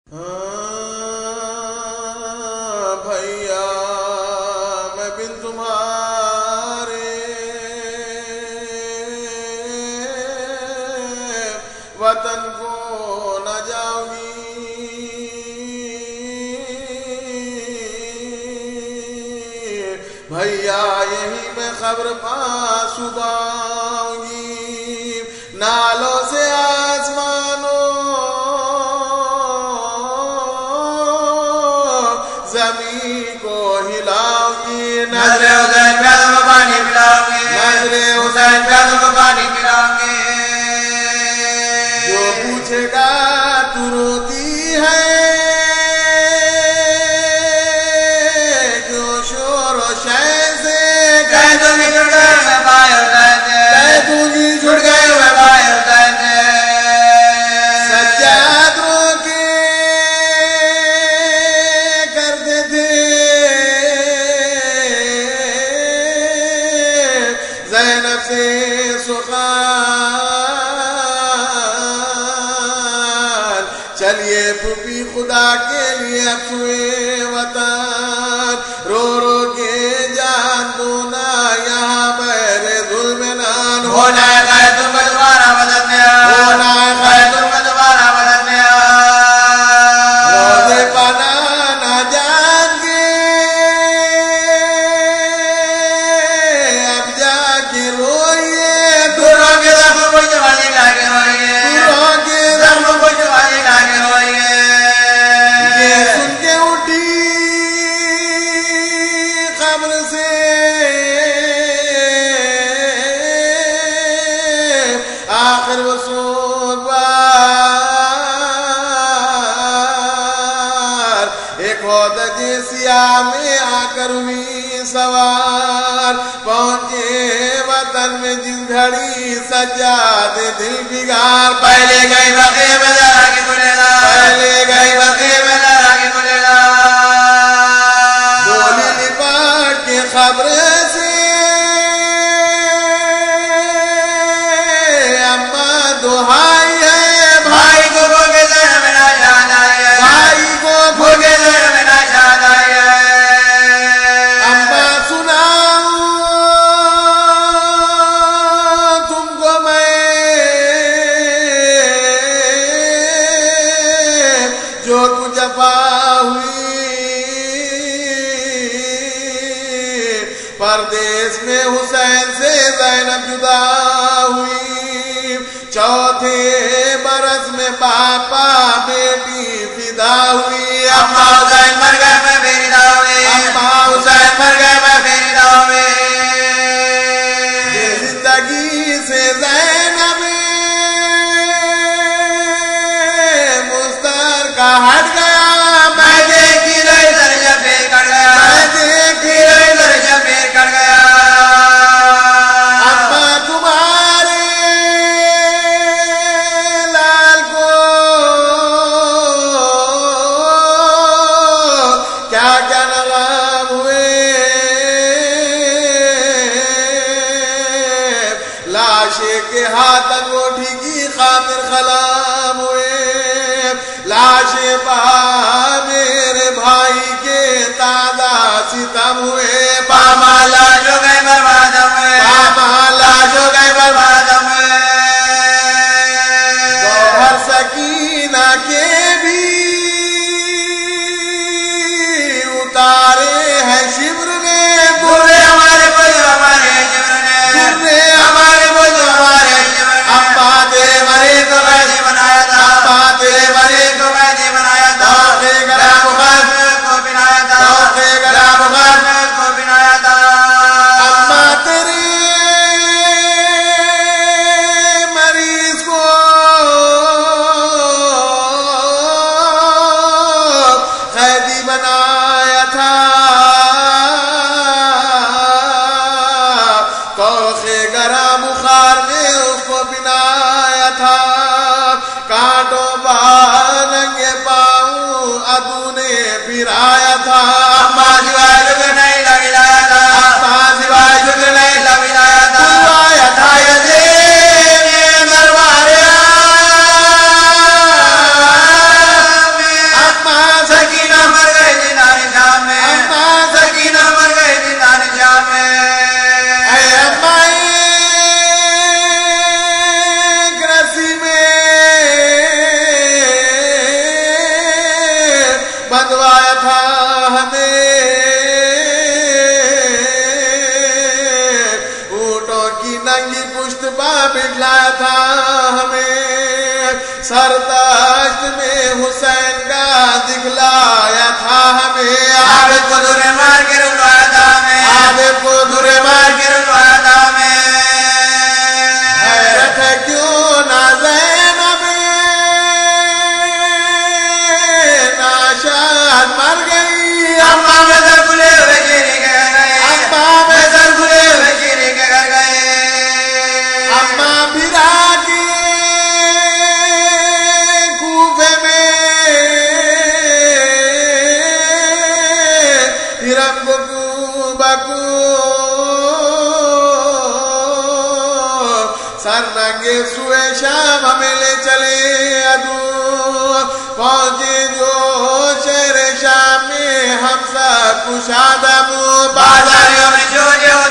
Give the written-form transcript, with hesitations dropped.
بھیا میں بن تمہارے وطن کو نہ جاؤں گی، بھیا یہی میں خبر پاس چھپاؤں گی، نالوں سے آسمانوں زمین کو ہلاؤں گی، نظر حسین پیادوں کو پانی پلاؤں گے، نظر حسین پیادوں کو پانی پلاؤں گے، جو پوچھے گا تو روتی ہے کیوں شور و شے سے، کہہ دوں گی چھڑ گئے میں بھائی حسین سے، کہہ دوں گی چھڑ گئے میں بھائی حسین سے، سجاد رو کے کرتے تھے زینب سے سخن، چلیے پھوپھی خدا کے لیے اب سوئے وطن، رو رو کے جان دو نا یہاں میرے ظلم نان ہونا ہے خیر تم کو دوبارہ مدد میں ہونا ہے خیر تم کو دوبارہ مدد میں روزے پانا نہ جان گے، اب جا کے روئیے دوروں کے زخم کو جوانی لا کے روئیے، دوروں کے زخم کو جوانی لا کے روئیے، یہ سن کے اٹھی قبر سے آخر وہ سوگوار، ایک عہدہ سیاہ میں آ کر ہوئی سوار، پہنچے وطن میں جس گھڑی سجاد دل بگار، پہلے گئی بقیع میں ذرا کی بولے گا، پہلے گئی بقیع میں ذرا کی بولے گا، بولی لپاٹ کے خبر سے اماں دہائی ہے، بھائی کو بھوگے ذرا میں نہ جانا ہے، بھائی کو بھوگے ذرا میں نہ جانا ہے، اماں سناؤں تم کو میں جو کچھ جفا ہوئی، پردیس میں حسین سے زینب جدا ہوئی، چوتھے برس میں باپا بیٹی فدا ہوئی، اماں حسین مر گئے میں میری دعوی، اماں حسین مر گئے میں میری دعوی، زندگی سے زینب مستر کا ہٹ گیا، میں دیکھی رہی درجہ پھر کٹ گیا، میں دیکھی رہی درجہ پھر کٹ گیا، اماں تمہارے لال کو کیا کیا نغم ہوئے، لاشے کے ہاتھ انگوٹھی کی خاطر خلام ہوئے، لاشے پا میرے بھائی کے تازہ ستم ہوئے، پامالا جو گئے برباد ہوئے، پامالا جو گئے برباد ہوئے، گوہر سکینہ کے بھی اتارے ہیں شبر نے، برے ہمارے بول ہمارے جبر نے، برے ہمارے بول ہمارے جبر نے، ابا تیرے مرے کو قیدی بنایا تھا، ابا تیرے مرے کو قیدی بنایا تھا، داخلے گلا بخار میں کو بنایا تھا، داخلے گلا بخار میں کو بنایا تھا، ابا تیرے مریض کو قیدی بنایا تھا، کوخے گرا بخار میں اس کو بنایا تھا، کانٹوں ننگے پاؤں ابو نے پھرایا تھا، اماں سوائے جھک نہیں لگایا تھا، اماں سوائے جھک نہیں لگایا تھا، بلوایا تھا یزید میں دربار تھا ہمیں اونٹوں کی ننگی پشت پا بٹھلایا تھا ہمیں سرداشت میں حسین کا دکھلایا تھا ہمیں عابد کو دورے مار کے رلوایا تھا ہمیں عابد کو دورے مار کے رلوایا تھا ہمیں حیرت ہے کیوں نہ زینب ناشاد مر گئی اماں میں سر کھلے ہوئے شیرے کے گھر گئے اماں میں سر کھلے ہوئے شیرے کے گھر گئے اماں بھرا کی کوفے میں ہرم بکو سر ننگے سوئے شام ہمیں لے چلے ادو پہنچے جو شہر شام میں ہم سب کشادہ منہ بازاریوں میں جو